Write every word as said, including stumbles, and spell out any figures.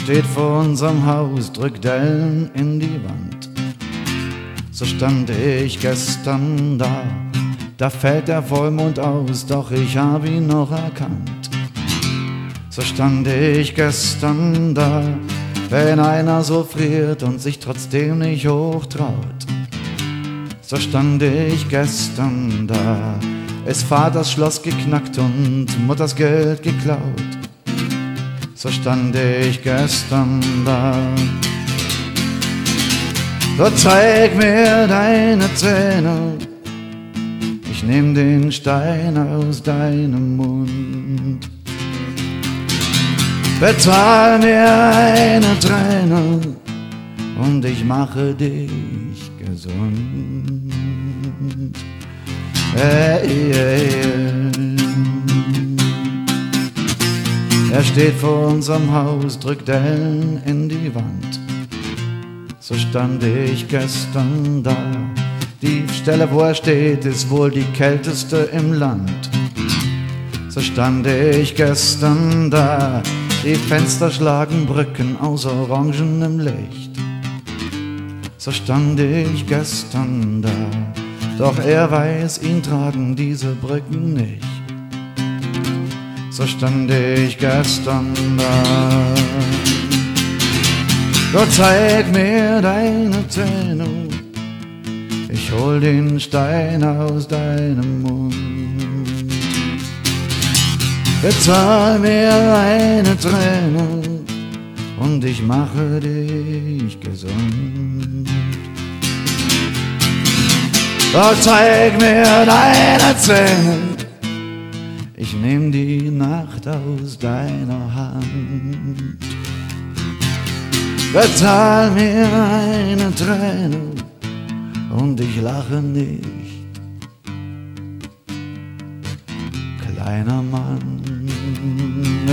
steht vor unserem Haus, drückt Dellen in die Wand. So stand ich gestern da, da fällt der Vollmond aus, doch ich hab ihn noch erkannt. So stand ich gestern da, wenn einer so friert und sich trotzdem nicht hochtraut. So stand ich gestern da, ist Vaters Schloss geknackt und Mutters Geld geklaut. So stand ich gestern da. So zeig mir deine Zähne, ich nehm den Stein aus deinem Mund. Bezahl mir eine Träne und ich mache dich gesund. Hey, hey, hey. Er steht vor unserem Haus, drückt Dellen in die Wand. So stand ich gestern da. Die Stelle, wo er steht, ist wohl die kälteste im Land. So stand ich gestern da. Die Fenster schlagen Brücken aus orangenem Licht. So stand ich gestern da. Doch er weiß, ihn tragen diese Brücken nicht. So stand ich gestern da. Gott, zeig mir deine Zähne, ich hol den Stein aus deinem Mund. Bezahl mir eine Träne und ich mache dich gesund. Doch zeig mir deine Zähne, ich nehm die Nacht aus deiner Hand. Bezahl mir eine Träne und ich lache nicht, kleiner Mann.